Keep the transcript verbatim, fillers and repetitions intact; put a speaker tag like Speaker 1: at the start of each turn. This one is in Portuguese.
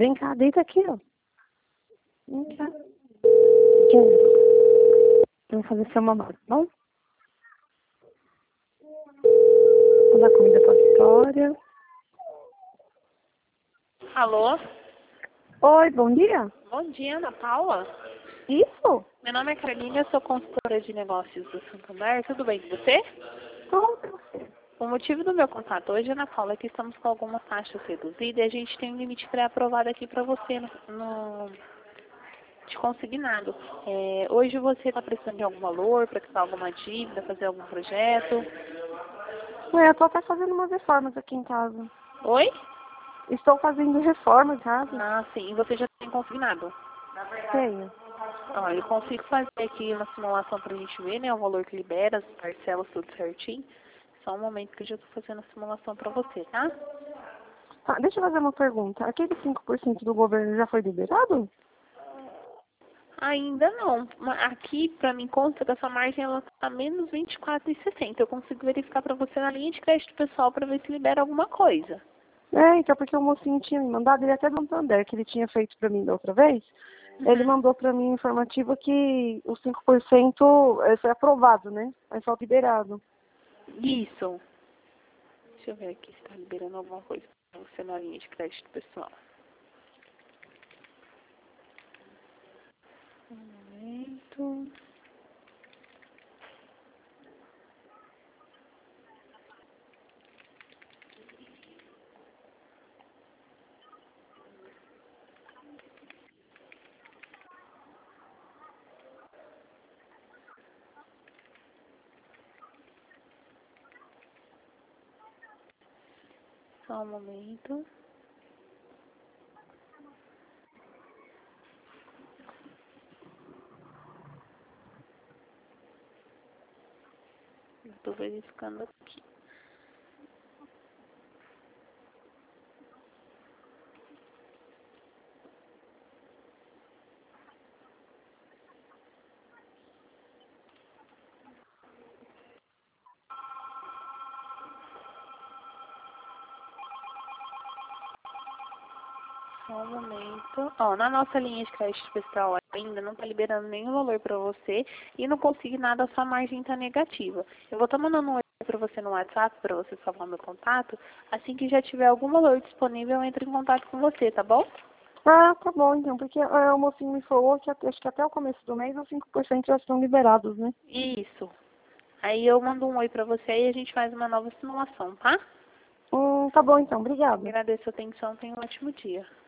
Speaker 1: Vem cá, deita aqui, ó. Vem cá. Aqui. Vamos fazer seu mamar, tá bom? Vou dar comida pra Vitória.
Speaker 2: Alô?
Speaker 1: Oi, bom dia.
Speaker 2: Bom dia, Ana Paula.
Speaker 1: Isso?
Speaker 2: Meu nome é Carolina, eu sou consultora de negócios do Santander. Tudo bem com você?
Speaker 1: Como que você?
Speaker 2: O motivo do meu contato hoje, Ana Paula, é que estamos com algumas taxas reduzidas e a gente tem um limite pré-aprovado aqui para você no, no de consignado. É, hoje você está precisando de algum valor para quitar alguma dívida, fazer algum projeto?
Speaker 1: Ué, eu tô até fazendo umas reformas aqui em casa.
Speaker 2: Oi?
Speaker 1: Estou fazendo reforma em casa.
Speaker 2: Ah, sim. E você já tem consignado?
Speaker 1: Tenho.
Speaker 2: Ó, eu consigo fazer aqui uma simulação pra gente ver, né, o valor que libera, as parcelas, tudo certinho. Só um momento que eu já tô fazendo a simulação pra você, tá?
Speaker 1: Tá, deixa eu fazer uma pergunta. Aquele cinco por cento do governo já foi liberado?
Speaker 2: Ainda não. Ma- Aqui, pra mim, consta que essa margem ela tá menos vinte e quatro e sessenta. Eu consigo verificar pra você na linha de crédito pessoal pra ver se libera alguma coisa.
Speaker 1: É, então porque o mocinho tinha me mandado, ele até do Santander, que ele tinha feito pra mim da outra vez. Ele
Speaker 2: Uhum.
Speaker 1: mandou pra mim informativa que os cinco por cento eh, foi aprovado, né? Mas só liberado.
Speaker 2: Isso. Deixa eu ver aqui se tá liberando alguma coisa pra você na linha de crédito pessoal. Um momento. Só um momento. Eu tô verificando aqui. Só um momento. Ó, na nossa linha de crédito pessoal ainda não tá liberando nenhum valor pra você e não consigo nada, a sua margem tá negativa. Eu vou estar mandando um oi pra você no WhatsApp, pra você salvar meu contato. Assim que já tiver algum valor disponível, eu entro em contato com você, tá bom?
Speaker 1: Ah, tá bom então, porque eh, o mocinho me falou que até- acho que até o começo do mês os cinco por cento já estão liberados, né?
Speaker 2: Isso. Aí eu mando um oi pra você e a gente faz uma nova simulação, tá?
Speaker 1: Hum, tá bom então, obrigada.
Speaker 2: Agradeço a atenção, tenha um ótimo dia.